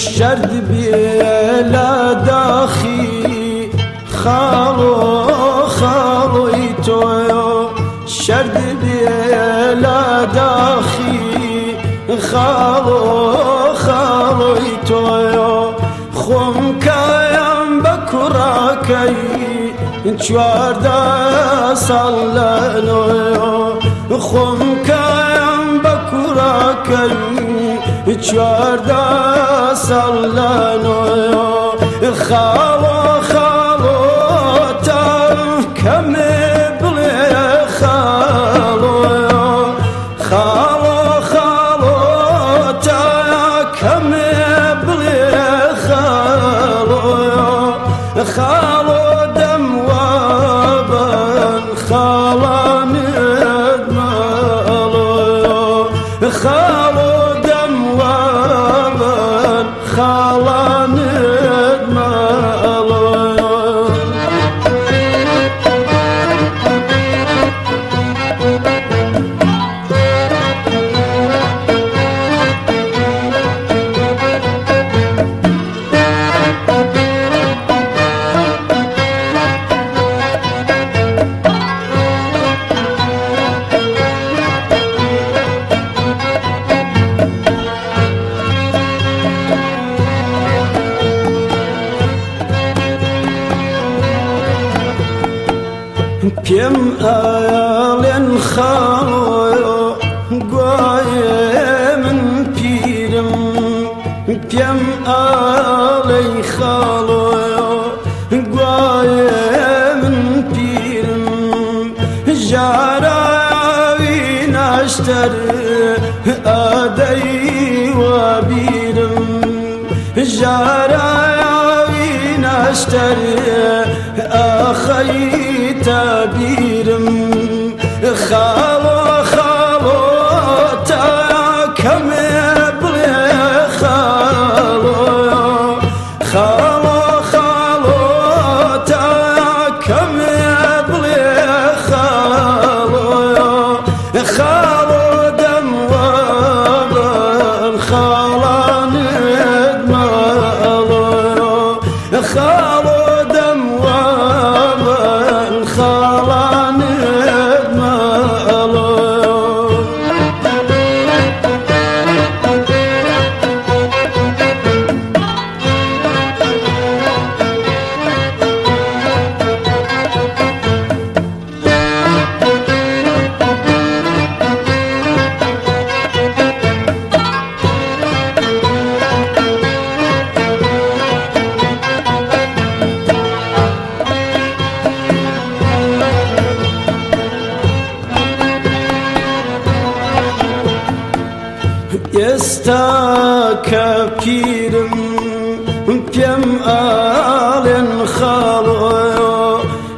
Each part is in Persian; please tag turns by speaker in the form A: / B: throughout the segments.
A: شرد بلا داخي خالو يتويو شرد بلا داخي خالو يتويو خم كايم بكراكي چوارده سالانویو خم کایم بکراکی چوارده سالانویو خالو تا کمی بلی خالویو خالو تا کمی بلی خالویو خالو خالو دم وابن خالا ندمالو پیم آلن خالو گوای من پیرم پیم آلی خالو گوای من پیرم جاراوی ناشتر آدی و بیرم جاراوی ناشتر آخی تبيرم خالو تا كم بلي خالو تا كم بلي خالو دم وابن خالا ندمالو خالو دم وابن خالا ندمالو يستاكا بيرم بيم آلن خالو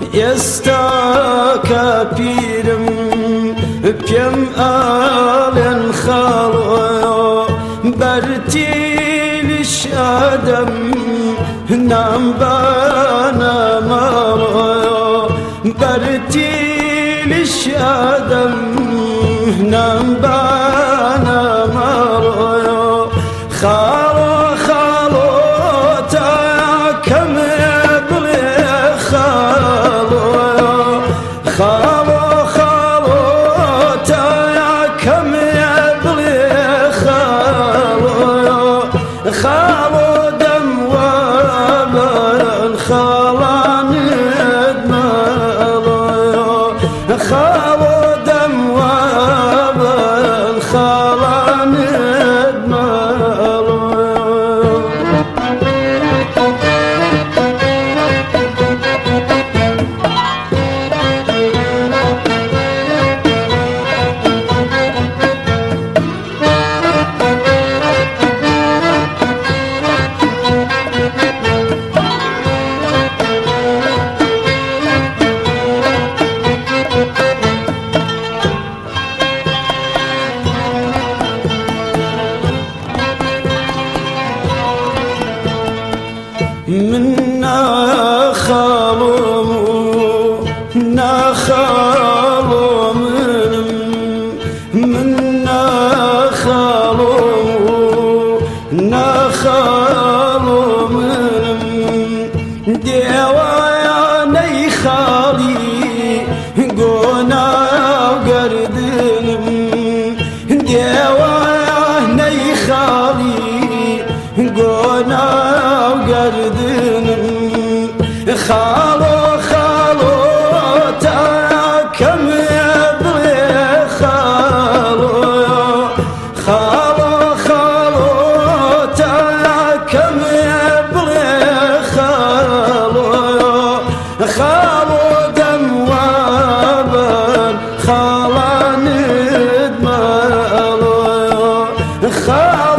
A: يستاكا بيرم بيم آلن خالو برتيلش آدم نام بانا مالو برتيلش آدم نام بانا خالو تا كم بلي خالو تا كم بلي خالو دم وابن خالا ندمالو خالو دم وابن خالا ندمالو خالو دم وابن خالا ندمالو خالو